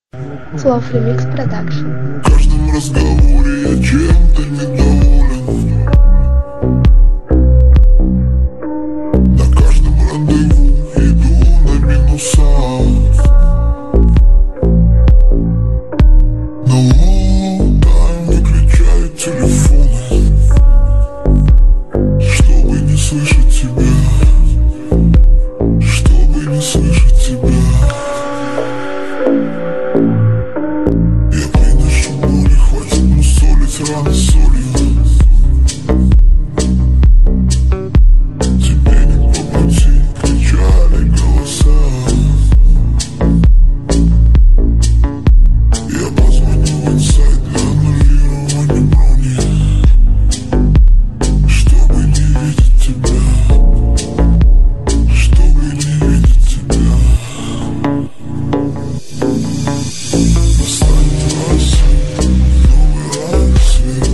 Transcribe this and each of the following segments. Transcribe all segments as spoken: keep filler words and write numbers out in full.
Слов Ремикс Продакшн. В каждом разговоре я чем-то недоволен. На каждом рандеву иду на минуса. Но лутаем, выключают телефоны, чтобы не слышать тебя, чтобы не слышать тебя. Я приношу боли, хватит мусолить раны солью. Тебе не по пути, кричали голоса. Я позвоню в инсайд для аннулирования брони, чтобы не видеть тебя, чтобы не видеть тебя. Настанет рассвет, новый рассвет,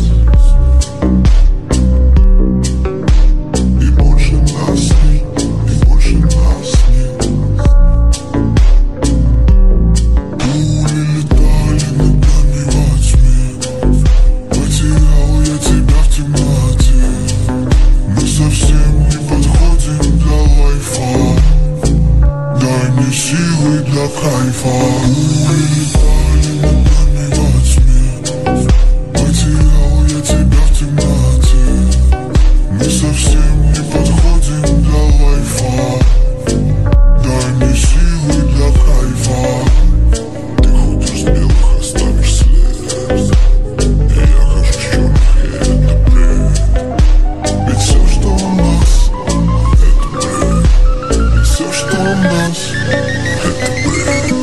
и больше нас нет, и больше нас нет. Пули летали над нами во тьме, потерял я тебя в темноте. Мы совсем не подходим для лайфа, дай мне силы для кайфа. Пули летали над нами во тьме, потерял я тебя в темноте. Мы совсем не подходим для лайфа, дай мне силы для кайфа. Ты ходишь с белых, оставишь след, и я хожу с черных, и это бред. Ведь все, что у нас, это бред. Ведь все, что у нас, это бред.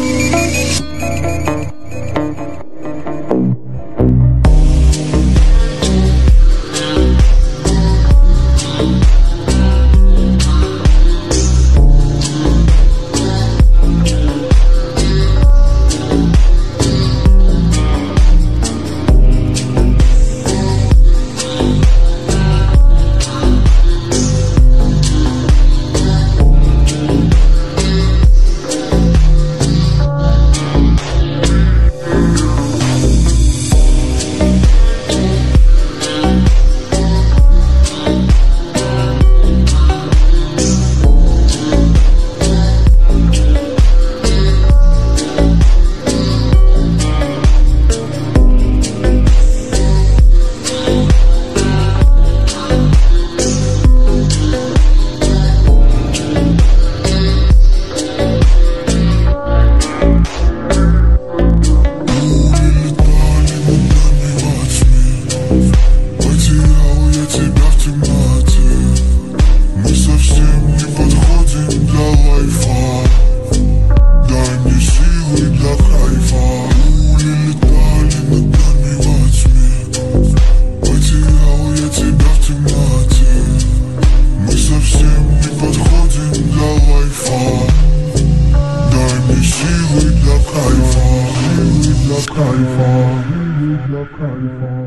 Потерял я тебя в темноте. Мы совсем не подходим для лайфа, дай мне силы для кайфа. Пули летали над нами во тьме, потерял я тебя в темноте. Мы совсем не подходим для лайфа, дай мне силы для кайфа, силы для кайфа, силы для кайфа.